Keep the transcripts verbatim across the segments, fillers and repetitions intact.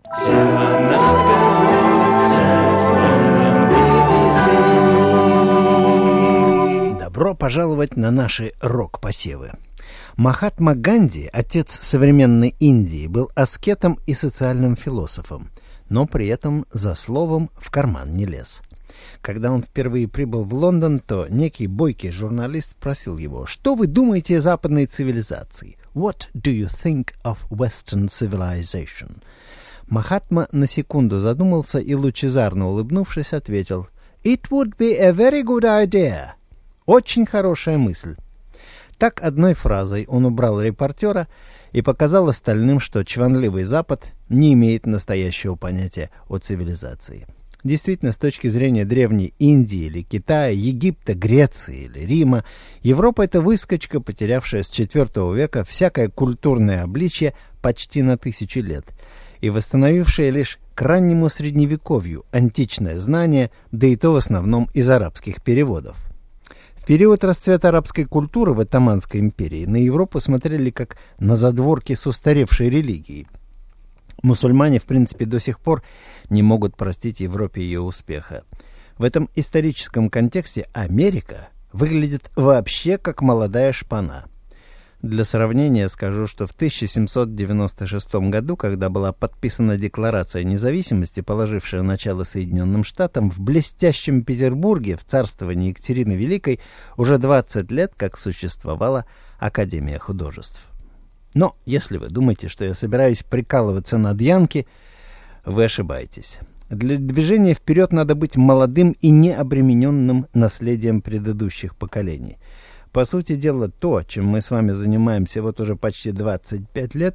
Добро пожаловать на наши рок-посевы. Махатма Ганди, отец современной Индии, был аскетом и социальным философом, но при этом за словом в карман не лез. Когда он впервые прибыл в Лондон, то некий бойкий журналист спросил его: «Что вы думаете о западной цивилизации? What do you think of Western civilization?» Махатма на секунду задумался и, лучезарно улыбнувшись, ответил: «It would be a very good idea». Очень хорошая мысль. Так одной фразой он убрал репортера и показал остальным, что чванливый Запад не имеет настоящего понятия о цивилизации. Действительно, с точки зрения древней Индии или Китая, Египта, Греции или Рима, Европа — это выскочка, потерявшая с четвертого века всякое культурное обличье почти на тысячу лет и восстановившая лишь к раннему средневековью античное знание, да и то в основном из арабских переводов. В период расцвета арабской культуры в Оттоманской империи на Европу смотрели как на задворки с устаревшей религией. Мусульмане, в принципе, до сих пор не могут простить Европе ее успеха. В этом историческом контексте Америка выглядит вообще как молодая шпана. Для сравнения скажу, что в тысяча семьсот девяносто шестом году, когда была подписана Декларация независимости, положившая начало Соединенным Штатам, в блестящем Петербурге в царствовании Екатерины Великой уже двадцать лет как существовала Академия художеств. Но если вы думаете, что я собираюсь прикалываться над Янки, вы ошибаетесь. Для движения вперед надо быть молодым и необремененным наследием предыдущих поколений. По сути дела, то, чем мы с вами занимаемся вот уже почти двадцать пять лет,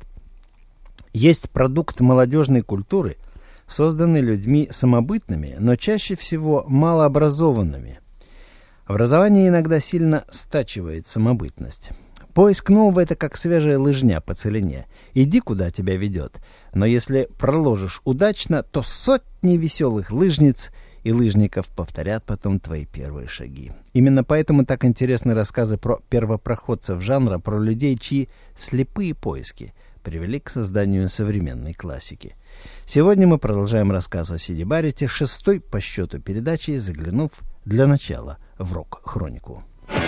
есть продукт молодежной культуры, созданный людьми самобытными, но чаще всего малообразованными. Образование иногда сильно стачивает самобытность. Поиск нового — это как свежая лыжня по целине. Иди, куда тебя ведет. Но если проложишь удачно, то сотни веселых лыжниц и лыжников повторят потом твои первые шаги. Именно поэтому так интересны рассказы про первопроходцев жанра, про людей, чьи слепые поиски привели к созданию современной классики. Сегодня мы продолжаем рассказ о Сиди Барретте, шестой по счету передачи, заглянув для начала в рок-хронику.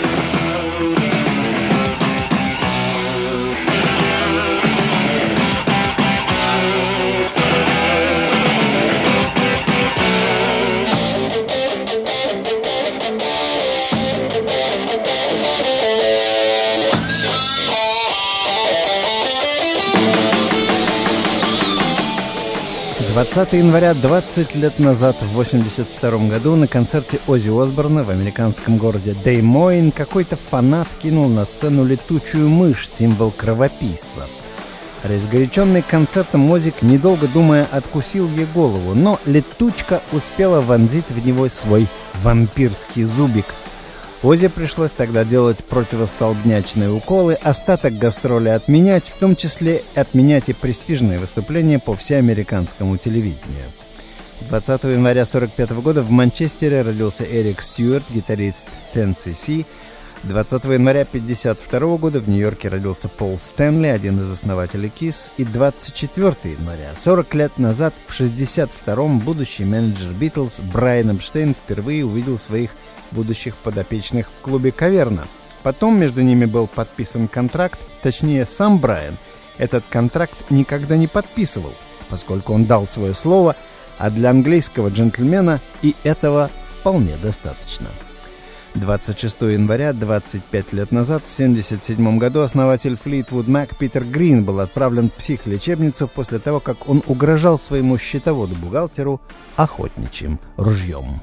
двадцатого января двадцать лет назад, в восемьдесят втором году, на концерте Оззи Осборна в американском городе Дей-Мойн какой-то фанат кинул на сцену летучую мышь, символ кровопийства. Разгоряченный концертом Оззик, недолго думая, откусил ей голову, но летучка успела вонзить в него свой вампирский зубик. Оззи пришлось тогда делать противостолбнячные уколы, остаток гастроли отменять, в том числе отменять и престижные выступления по всеамериканскому телевидению. двадцатого января сорок пятого года в Манчестере родился Эрик Стюарт, гитарист Ten си си. двадцатого января пятьдесят второго года в Нью-Йорке родился Пол Стэнли, один из основателей Kiss. И двадцать четвёртого января, сорок лет назад, в шестьдесят втором, будущий менеджер Битлз Брайан Эпштейн впервые увидел своих будущих подопечных в клубе «Каверна». Потом между ними был подписан контракт, точнее, сам Брайан этот контракт никогда не подписывал, поскольку он дал свое слово, а для английского джентльмена и этого вполне достаточно. двадцать шестого января, двадцать пять лет назад, в семьдесят седьмом году, основатель Флитвуд Мэк Питер Грин был отправлен в психлечебницу после того, как он угрожал своему счетоводу-бухгалтеру охотничьим ружьем.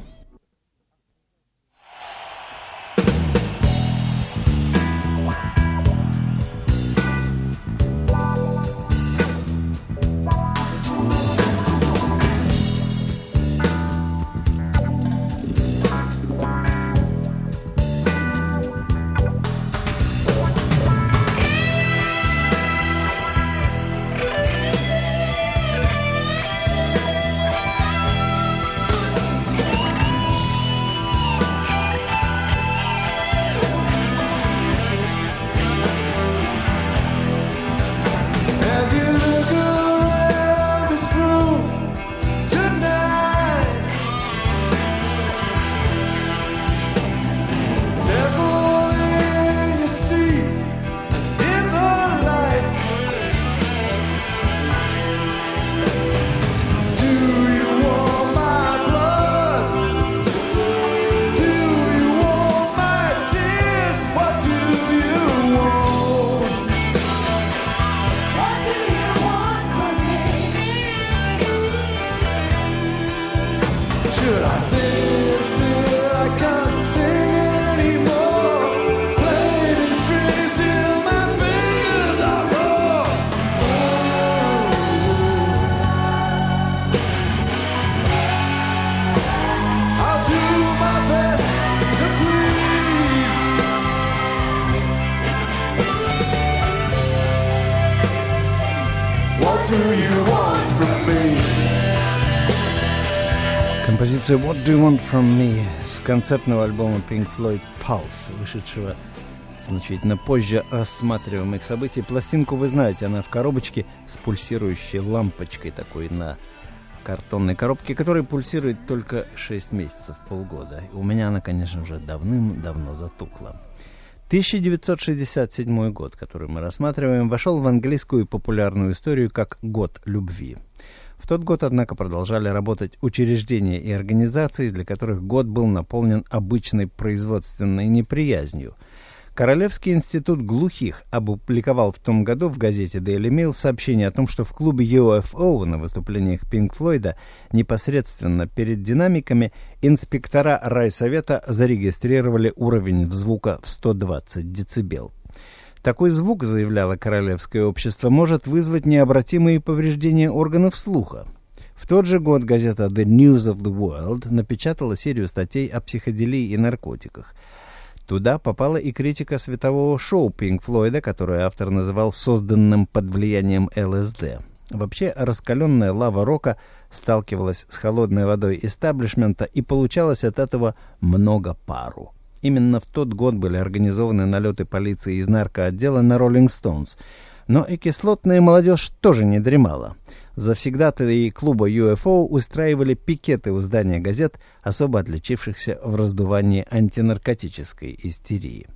Композиция «What Do You Want From Me» с концертного альбома Pink Floyd «Pulse», вышедшего значительно позже рассматриваемых событий. Пластинку вы знаете, она в коробочке с пульсирующей лампочкой такой на картонной коробке, которая пульсирует только шесть месяцев, полгода. И у меня она, конечно, уже давным-давно затухла. тысяча девятьсот шестьдесят седьмой год, который мы рассматриваем, вошел в английскую популярную историю как «Год любви». В тот год, однако, продолжали работать учреждения и организации, для которых год был наполнен обычной производственной неприязнью. Королевский институт глухих опубликовал в том году в газете Daily Mail сообщение о том, что в клубе ю эф о на выступлениях Пинк Флойда непосредственно перед динамиками инспектора райсовета зарегистрировали уровень звука в сто двадцать децибел. Такой звук, заявляло Королевское общество, может вызвать необратимые повреждения органов слуха. В тот же год газета The News of the World напечатала серию статей о психоделии и наркотиках. Туда попала и критика светового шоу Пинк Флойда, которое автор называл созданным под влиянием эл эс ди. Вообще, раскаленная лава рока сталкивалась с холодной водой истеблишмента, и получалось от этого много пару. Именно в тот год были организованы налеты полиции из наркоотдела на Rolling Stones. Но и кислотная молодежь тоже не дремала. Завсегдатаи клуба ю эф о устраивали пикеты у здания газет, особо отличившихся в раздувании антинаркотической истерии.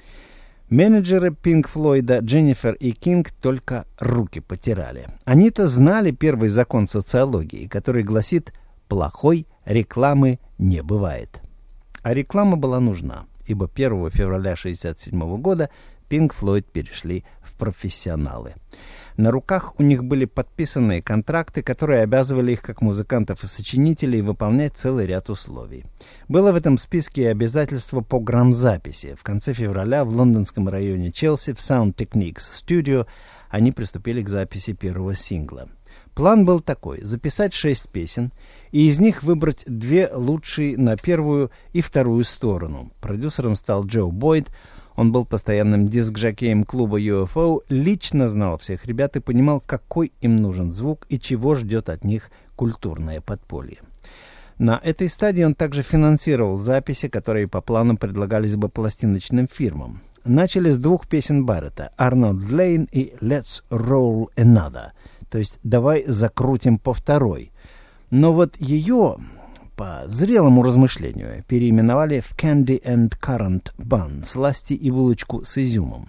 Менеджеры Пинк Флойда Дженнифер и Кинг только руки потирали. Они-то знали первый закон социологии, который гласит «плохой рекламы не бывает». А реклама была нужна, ибо первого февраля шестьдесят седьмого года Пинк Флойд перешли в профессионалы. На руках у них были подписанные контракты, которые обязывали их как музыкантов и сочинителей выполнять целый ряд условий. Было в этом списке и обязательство по грамзаписи. В конце февраля в лондонском районе Челси в Sound Techniques Studio они приступили к записи первого сингла. План был такой — записать шесть песен, и из них выбрать две лучшие на первую и вторую сторону. Продюсером стал Джо Бойд. Он был постоянным диск-жокеем клуба ю эф о, лично знал всех ребят и понимал, какой им нужен звук и чего ждет от них культурное подполье. На этой стадии он также финансировал записи, которые по плану предлагались бы пластиночным фирмам. Начали с двух песен Барретта «Arnold Lane» и «Let's Roll Another», то есть «давай закрутим по второй». Но вот ее, по зрелому размышлению, переименовали в «Candy and Currant Bun» — «Сласти и булочку с изюмом»,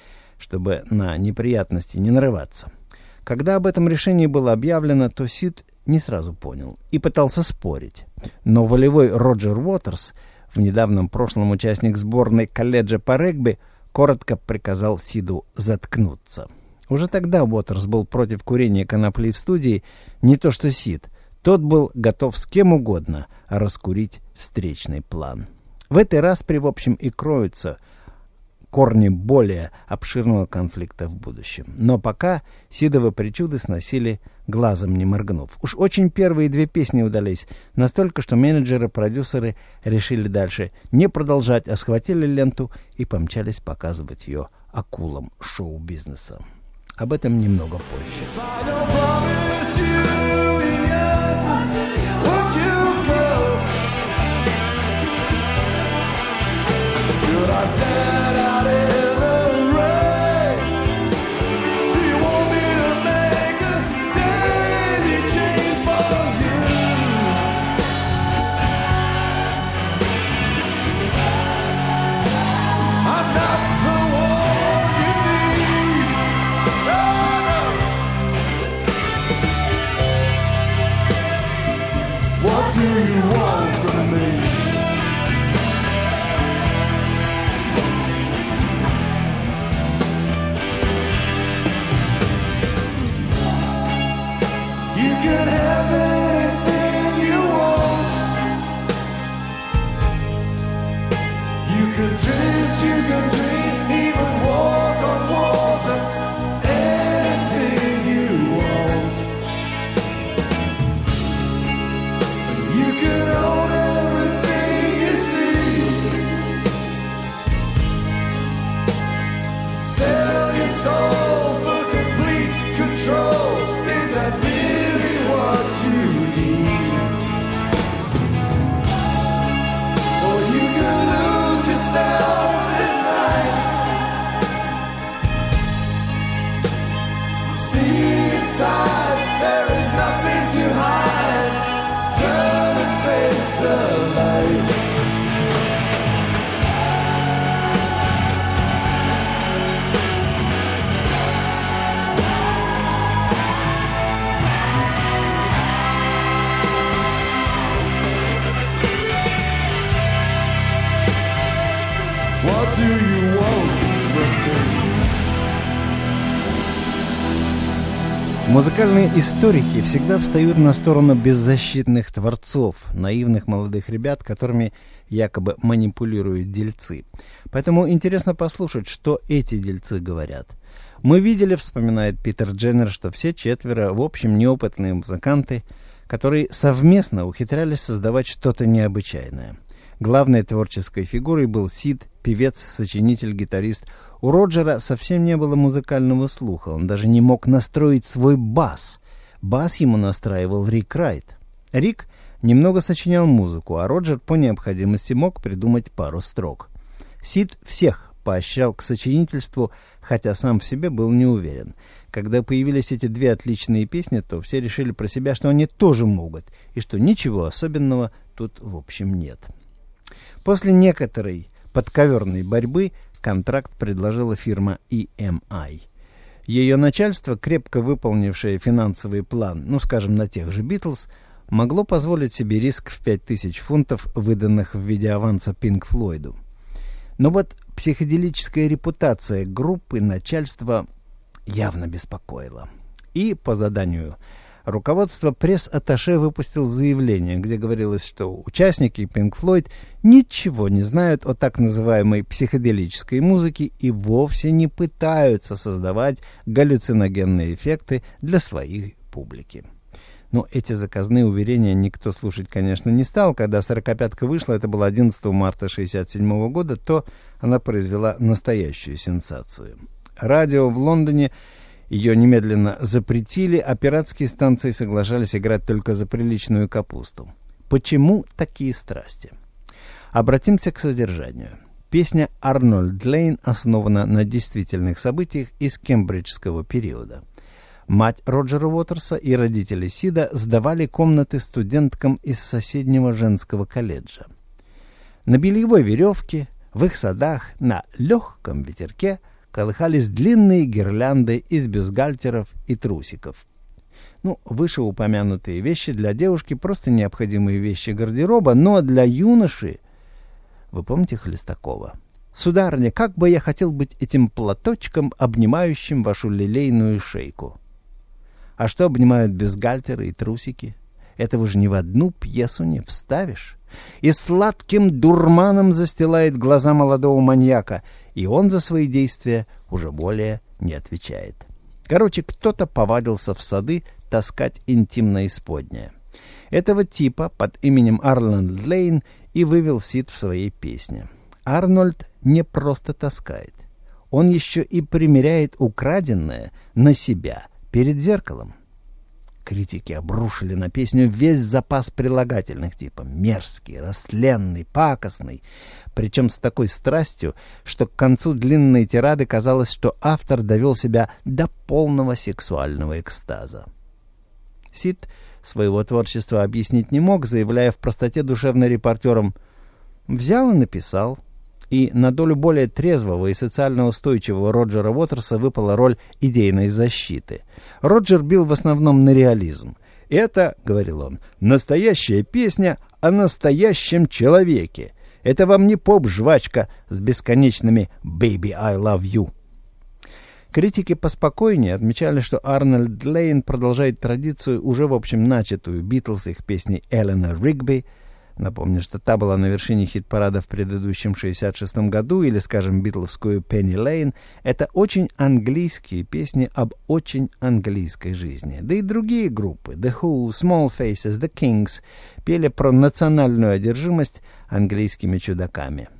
чтобы на неприятности не нарываться. Когда об этом решении было объявлено, то Сид не сразу понял и пытался спорить. Но волевой Роджер Уотерс, в недавнем прошлом участник сборной колледжа по регби, коротко приказал Сиду заткнуться. Уже тогда Уотерс был против курения конопли в студии, не то что Сид. Тот был готов с кем угодно раскурить встречный план. В этой распри, в общем, и кроются корни более обширного конфликта в будущем. Но пока Сидовы причуды сносили, глазом не моргнув. Уж очень первые две песни удались, настолько, что менеджеры-продюсеры решили дальше не продолжать, а схватили ленту и помчались показывать ее акулам шоу-бизнеса. Об этом немного позже. Sell your soul for complete control. Is that really what do you want from me? Музыкальные историки всегда встают на сторону беззащитных творцов, наивных молодых ребят, которыми якобы манипулируют дельцы. Поэтому интересно послушать, что эти дельцы говорят. «Мы видели, — вспоминает Питер Дженнер, — что все четверо, в общем, неопытные музыканты, которые совместно ухитрялись создавать что-то необычайное. Главной творческой фигурой был Сид, певец, сочинитель, гитарист. У Роджера совсем не было музыкального слуха, он даже не мог настроить свой бас. Бас ему настраивал Рик Райт. Рик немного сочинял музыку, а Роджер по необходимости мог придумать пару строк. Сид всех поощрял к сочинительству, хотя сам в себе был не уверен. Когда появились эти две отличные песни, то все решили про себя, что они тоже могут, и что ничего особенного тут в общем нет». После некоторой подковерной борьбы контракт предложила фирма и эм ай. Ее начальство, крепко выполнившее финансовый план, ну, скажем, на тех же «Битлз», могло позволить себе риск в пять тысяч фунтов, выданных в виде аванса Пинк Флойду. Но вот психоделическая репутация группы начальства явно беспокоила. И по заданию руководство пресс-атташе выпустил заявление, где говорилось, что участники Pink Floyd ничего не знают о так называемой психоделической музыке и вовсе не пытаются создавать галлюциногенные эффекты для своей публики. Но эти заказные уверения никто слушать, конечно, не стал. Когда «сорокопятка» вышла, это было одиннадцатого марта тысяча девятьсот шестьдесят седьмого года, то она произвела настоящую сенсацию. Радио в Лондоне ее немедленно запретили, а пиратские станции соглашались играть только за приличную капусту. Почему такие страсти? Обратимся к содержанию. Песня «Арнольд Лейн» основана на действительных событиях из кембриджского периода. Мать Роджера Уотерса и родители Сида сдавали комнаты студенткам из соседнего женского колледжа. На бельевой веревке, в их садах, на легком ветерке колыхались длинные гирлянды из бюстгальтеров и трусиков. Ну, вышеупомянутые вещи для девушки просто необходимые вещи гардероба, но для юноши... Вы помните Хлестакова? «Сударыня, как бы я хотел быть этим платочком, обнимающим вашу лилейную шейку». А что обнимают бюстгальтеры и трусики? Этого же ни в одну пьесу не вставишь. И сладким дурманом застилает глаза молодого маньяка, и он за свои действия уже более не отвечает. Короче, кто-то повадился в сады таскать интимное исподнее. Этого типа под именем Арнольд Лейн и вывел Сид в своей песне. Арнольд не просто таскает. Он еще и примеряет украденное на себя перед зеркалом. Критики обрушили на песню весь запас прилагательных типа мерзкий, растленный, пакостный, причем с такой страстью, что к концу длинной тирады казалось, что автор довел себя до полного сексуального экстаза. Сид своего творчества объяснить не мог, заявляя в простоте душевно репортерам: «Взял и написал». И на долю более трезвого и социально устойчивого Роджера Уотерса выпала роль идейной защиты. Роджер бил в основном на реализм. «Это, — говорил он, — настоящая песня о настоящем человеке. Это вам не поп-жвачка с бесконечными «Baby, I love you». Критики поспокойнее отмечали, что Арнольд Лейн продолжает традицию, уже в общем начатую Битлз их песней «Эленор Ригби». Напомню, что та была на вершине хит-парада в предыдущем шестьдесят шестом году, или, скажем, битловскую «Penny Lane». Это очень английские песни об очень английской жизни. Да и другие группы — The Who, Small Faces, The Kings — пели про национальную одержимость английскими чудаками.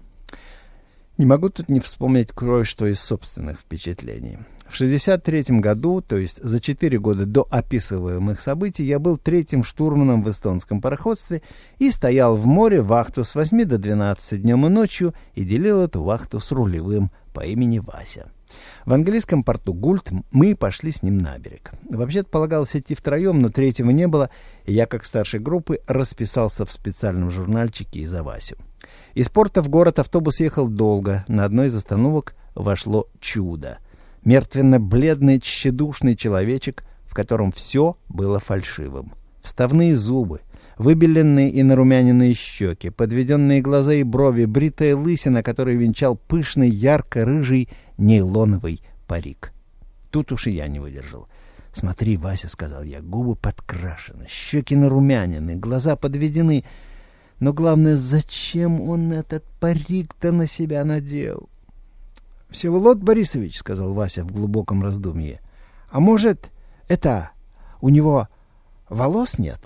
Не могу тут не вспомнить кое-что из собственных впечатлений. В шестьдесят третьем году, то есть за четыре года до описываемых событий, я был третьим штурманом в эстонском пароходстве и стоял в море вахту с восьми до двенадцати днем и ночью и делил эту вахту с рулевым по имени Вася. В английском порту Гульт мы пошли с ним на берег. Вообще-то полагалось идти втроем, но третьего не было, и я, как старший группы, расписался в специальном журнальчике и за Васю. Из порта в город автобус ехал долго. На одной из остановок вошло чудо. Мертвенно-бледный, тщедушный человечек, в котором все было фальшивым. Вставные зубы, Выбеленные и нарумяненные щеки, подведенные глаза и брови, бритая лысина, которой венчал пышный ярко-рыжий нейлоновый парик. Тут уж и я не выдержал. «Смотри, Вася», — сказал я, — «губы подкрашены, щеки нарумянены, глаза подведены. Но главное, зачем он этот парик-то на себя надел?» «Всеволод Борисович», — сказал Вася в глубоком раздумье, — «а может, это, у него волос нет?»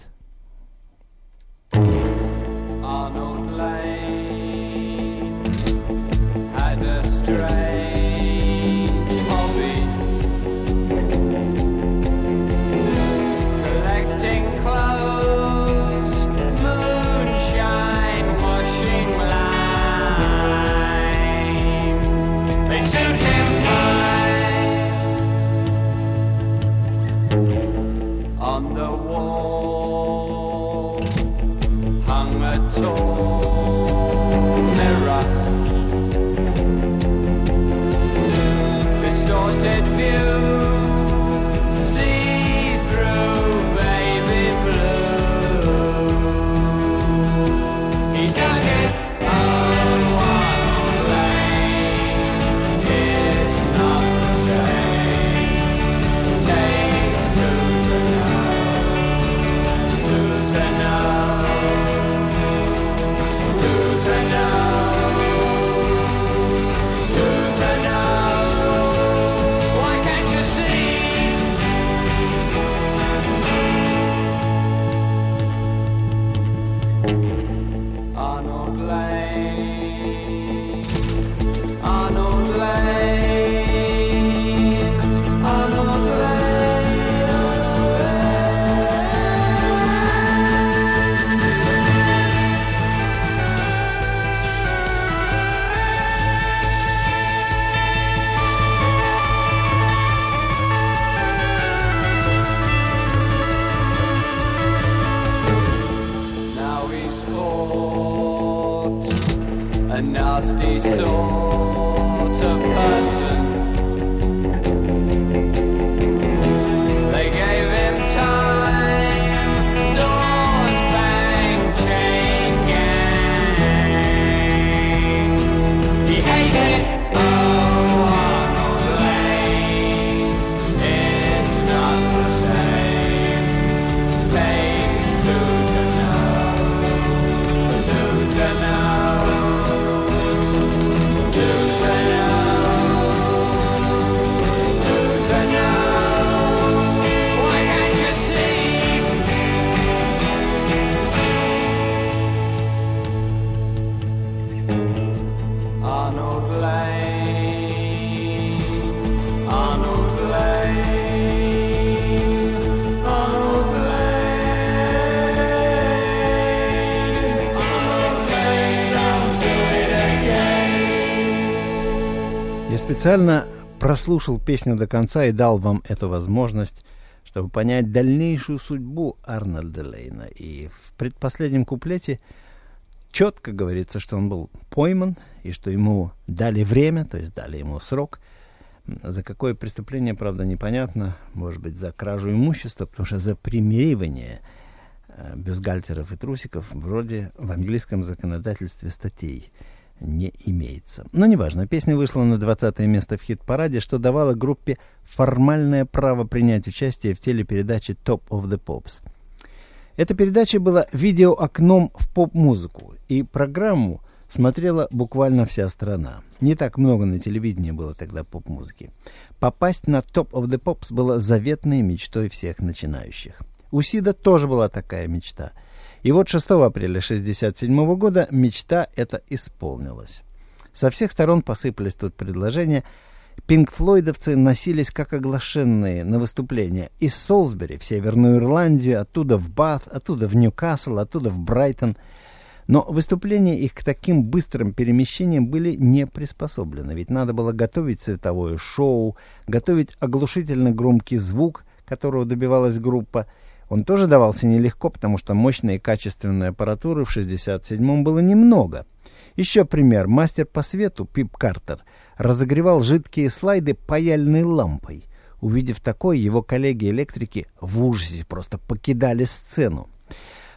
Arnold Lane had a strange hobby, collecting clothes, moonshine, washing line. They suit him fine. On the wall hung a tall mirror, distorted view, see through baby blue. He dug it, oh, Arnold Lane, it's not the same. Takes two to know, two to know. Arnold Lane, Arnold Lane, Arnold Now he's caught, a nasty sort of person. They gave him time, doors bang, chain gang. He hated, oh, Arnold Lane, it's not the same. Takes two to know, two to know, two to know, two to know. Why can't you see? Arnold Lane, Arnold Lane, Arnold Lane, Arnold Lane, I'll do it again. Я специально прослушал песню до конца и дал вам эту возможность, чтобы понять дальнейшую судьбу Арнольда Лейна. И в предпоследнем куплете четко говорится, что он был пойман и что ему дали время, то есть дали ему срок. За какое преступление, правда, непонятно. Может быть, за кражу имущества, потому что за примиривание э, бюстгальтеров и трусиков вроде в английском законодательстве статей не имеется. Но неважно, песня вышла на двадцатое место в хит-параде, что давало группе формальное право принять участие в телепередаче Top of the Pops. Эта передача была видеоокном в поп-музыку, и программу смотрела буквально вся страна. Не так много на телевидении было тогда поп-музыки. Попасть на Top of the Pops было заветной мечтой всех начинающих. У Сида тоже была такая мечта. И вот шестого апреля шестьдесят седьмого года мечта эта исполнилась. Со всех сторон посыпались тут предложения. Пинк-флойдовцы носились как оглашенные на выступления из Солсбери в Северную Ирландию, оттуда в Бат, оттуда в Ньюкасл, оттуда в Брайтон. Но выступления их к таким быстрым перемещениям были не приспособлены, ведь надо было готовить световое шоу, готовить оглушительно громкий звук, которого добивалась группа. Он тоже давался нелегко, потому что мощной и качественной аппаратуры в шестьдесят седьмом было немного. Еще пример. Мастер по свету Пип Картер разогревал жидкие слайды паяльной лампой. Увидев такое, его коллеги-электрики в ужасе просто покидали сцену.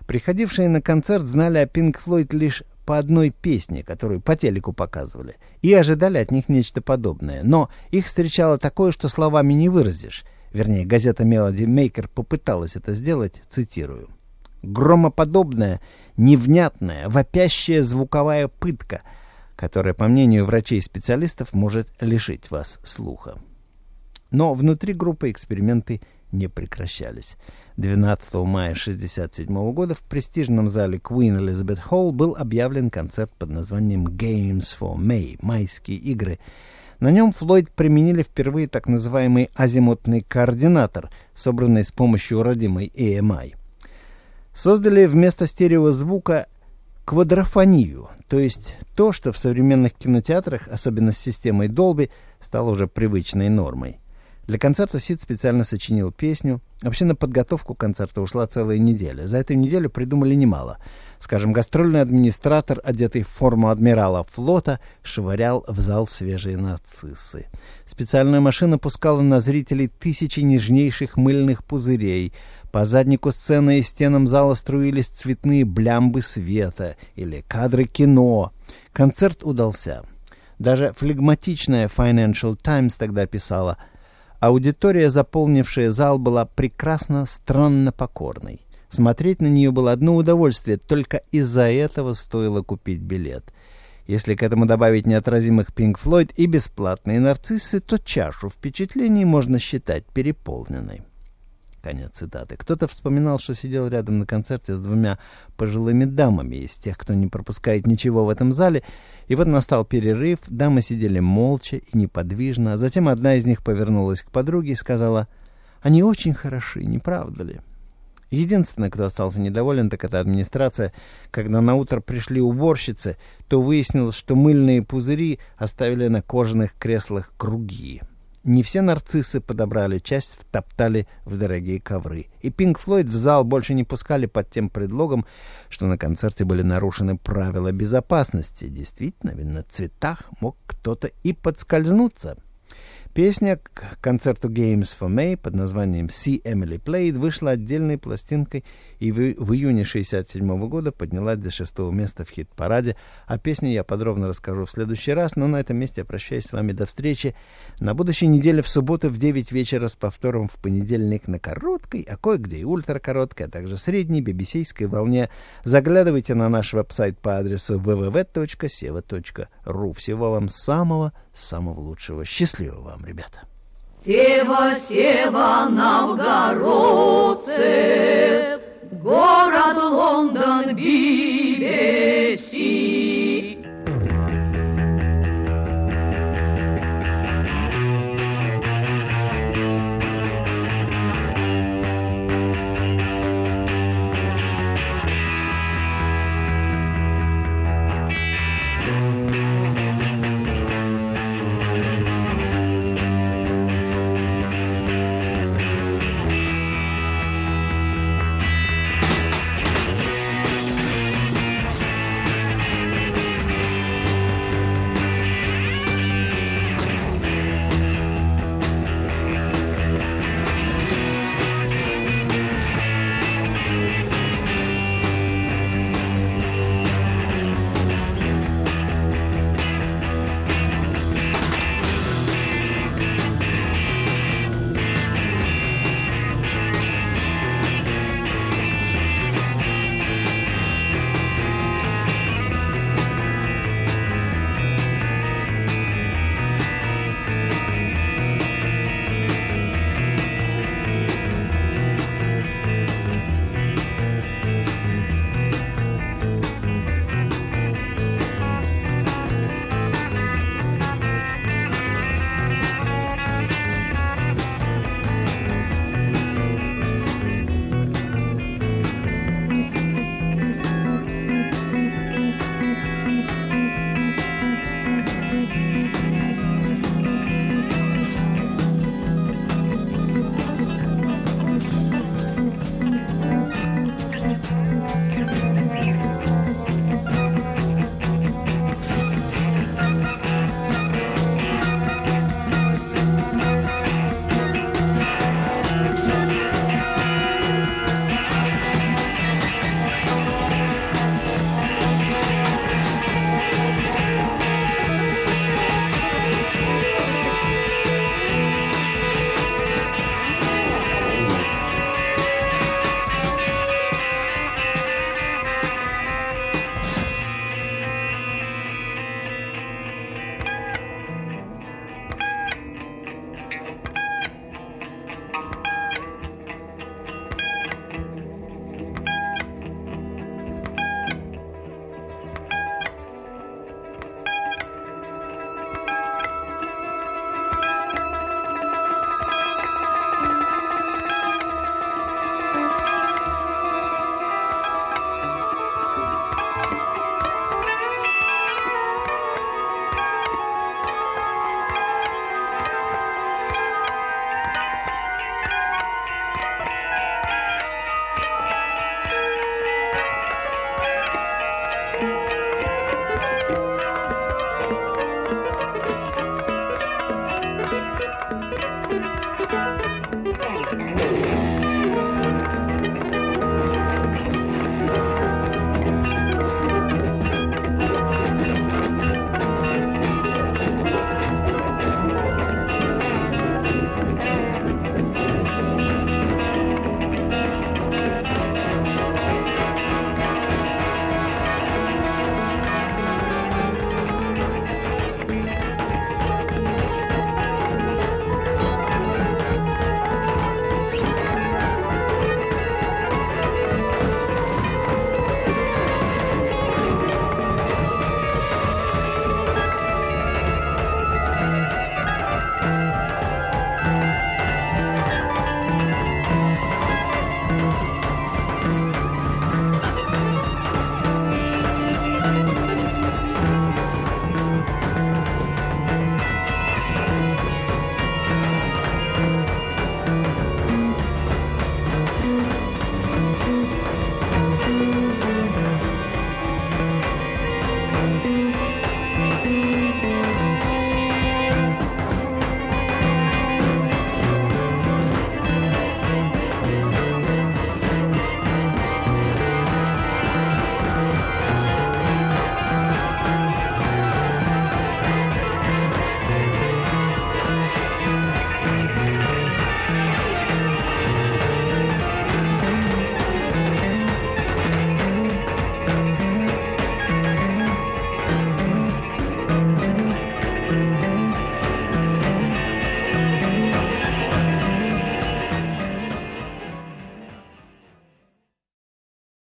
Приходившие на концерт знали о Pink Floyd лишь по одной песне, которую по телеку показывали, и ожидали от них нечто подобное. Но их встречало такое, что словами не выразишь. Вернее, газета Melody Maker попыталась это сделать, цитирую. «Громоподобная, невнятная, вопящая звуковая пытка, которая, по мнению врачей-специалистов, может лишить вас слуха». Но внутри группы эксперименты не прекращались. двенадцатого мая тысяча девятьсот шестьдесят седьмого года в престижном зале Queen Elizabeth Hall был объявлен концерт под названием Games for May — «Майские игры». На нем Флойд применили впервые так называемый азимутный координатор, собранный с помощью родимой и эм ай. Создали вместо стереозвука квадрофонию, то есть то, что в современных кинотеатрах, особенно с системой Dolby, стало уже привычной нормой. Для концерта Сид специально сочинил песню. Вообще на подготовку концерта ушла целая неделя. За эту неделю придумали немало. Скажем, гастрольный администратор, одетый в форму адмирала флота, швырял в зал свежие нарциссы. Специальная машина пускала на зрителей тысячи нежнейших мыльных пузырей. По заднику сцены и стенам зала струились цветные блямбы света или кадры кино. Концерт удался. Даже флегматичная Financial Times тогда писала: аудитория, заполнившая зал, была прекрасно, странно покорной. Смотреть на нее было одно удовольствие, только из-за этого стоило купить билет. Если к этому добавить неотразимых Pink Floyd и бесплатные нарциссы, то чашу впечатлений можно считать переполненной. Конец цитаты. Кто-то вспоминал, что сидел рядом на концерте с двумя пожилыми дамами из тех, кто не пропускает ничего в этом зале. И вот настал перерыв, дамы сидели молча и неподвижно, а затем одна из них повернулась к подруге и сказала: «Они очень хороши, не правда ли?» Единственное, кто остался недоволен, так это администрация. Когда наутро пришли уборщицы, то выяснилось, что мыльные пузыри оставили на кожаных креслах круги. Не все нарциссы подобрали, часть втоптали в дорогие ковры. И Pink Floyd в зал больше не пускали под тем предлогом, что на концерте были нарушены правила безопасности. Действительно, ведь на цветах мог кто-то и подскользнуться. Песня к концерту Games for May под названием See Emily Played вышла отдельной пластинкой и в, в июне шестьдесят седьмого года поднялась до шестого места в хит-параде. О песне я подробно расскажу в следующий раз, но на этом месте я прощаюсь с вами до встречи на будущей неделе в субботу в девять вечера с повтором в понедельник на короткой, а кое-где и ультракороткой, а также средней би би си-ской волне. Заглядывайте на наш веб-сайт по адресу дабл ю дабл ю дабл ю точка сева точка ру. Всего вам самого-самого лучшего. Счастливо вам, ребята. Сева, Сева, новгородцы, город Лондон, бит.